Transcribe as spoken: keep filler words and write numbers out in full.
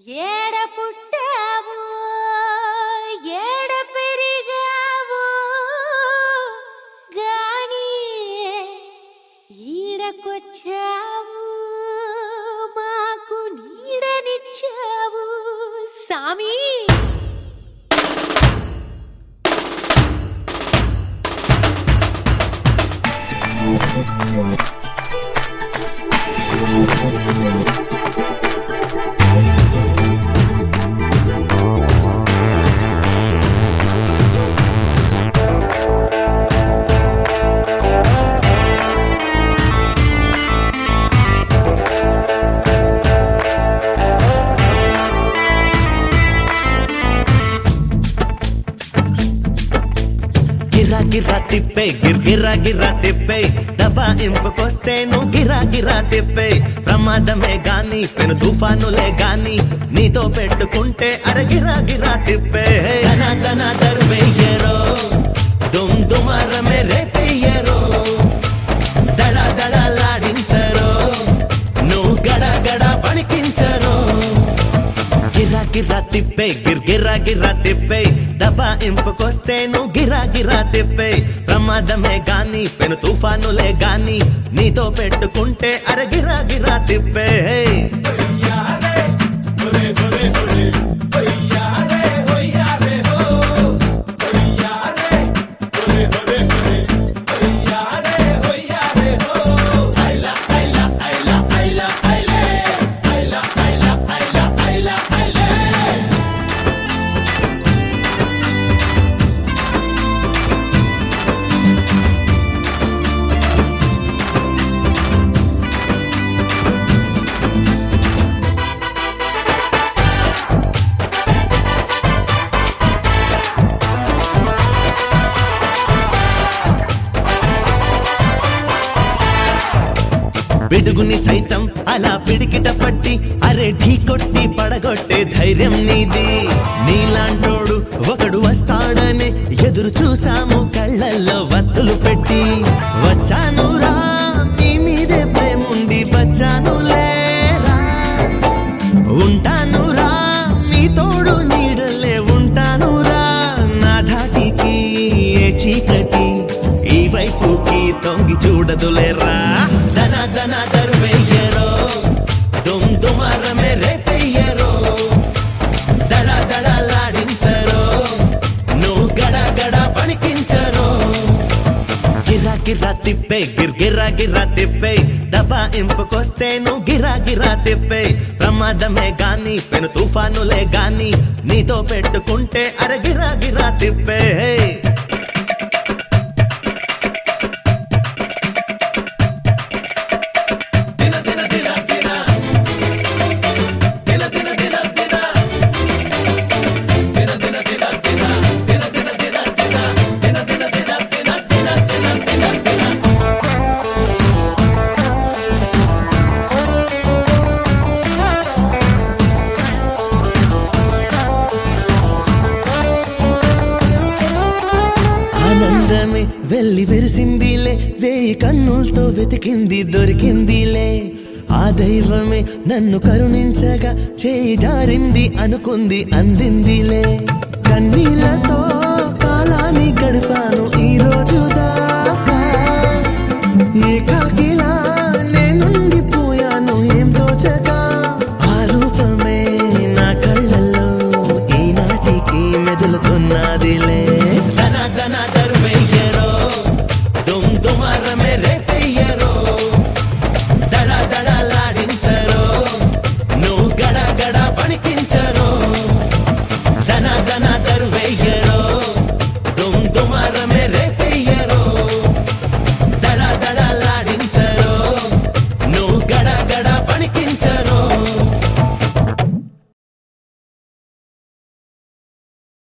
ఏడ పుట్టావు ఏడ పెరిగావు గాని ఈడకొచ్చావు మాకు నీడనిచ్చావు సామి. గిరా గిరా తిప్పే గిర్ గిరా గిరా తిప్పే దబాయింపుకొస్తే నువ్వు గిరా గిరా తిప్పే ప్రమాదమే గాని పెను తుఫానులే గాని నీతో పెట్టుకుంటే అర గిరా గిరా తిప్పే ధనా ధనా దర్వేయరో దుమ్ దుమారమే రేపెయ్యరో దడా దడాలాడించరో నువ్వు గడ గడ పణికించరో. గిరా గిరా తిప్పే గిర్ గిరా గిరా తిప్పే దబాయింపుకొస్తే నువ్వు గిరా గిరా తిప్పే ప్రమాదమే గాని పెను తుఫానులే గాని నీతో పెట్టుకుంటే అర గిరా గిరా తిప్పే. పిడుగుని సైతం అలా పిడికిట పట్టి అరే ఢీ కొట్టి పడగొట్టే ధైర్యం నీది. నీలాంటోడు ఒకడు వస్తాడని ఎదురు చూసాము కళ్ళల్లో వత్తులు పెట్టి వచ్చాను రా నీ మీదే ప్రేముంది వచ్చాను లేరా ఉంటాను రా నీ తోడు నీడలే ఉంటాను రా నా ధాటికి ఏ చీకటి ఈ వైపుకి తొంగి చూడదులేరా. ధనా ధనా దర్వేయరో దుమ్ దుమారమే రేపెయ్యరో దడా దడాలాడించరో నువ్వు గడ గడ పణికించరో. గిరా గిరా తిప్పే గిర్ గిరా గిరా తిప్పే దబాయింపుకొస్తే నువ్వు గిరా గిరా తిప్పే ప్రమాదమే గాని పెను తుఫానులే గాని నీతో పెట్టుకుంటే అర గిరా గిరా తిప్పే. ఆనందమే వెళ్ళి విరిసిందిలే వేయి కన్నులతో వెతికింది దొరికిందిలే ఆ దైవమే నన్ను కరుణించగా చేయి జారింది అనుకుంది అందిందిలే. కన్నీళ్లతో కాలాన్ని గడిపాను ఈ రోజు దాకా ఏకాకిలా నేనుండిపోయాను ఏం తోచగా ఆ రూపమే నా కళ్ళల్లో ఈనాటికి మెదులుతున్నదిలే.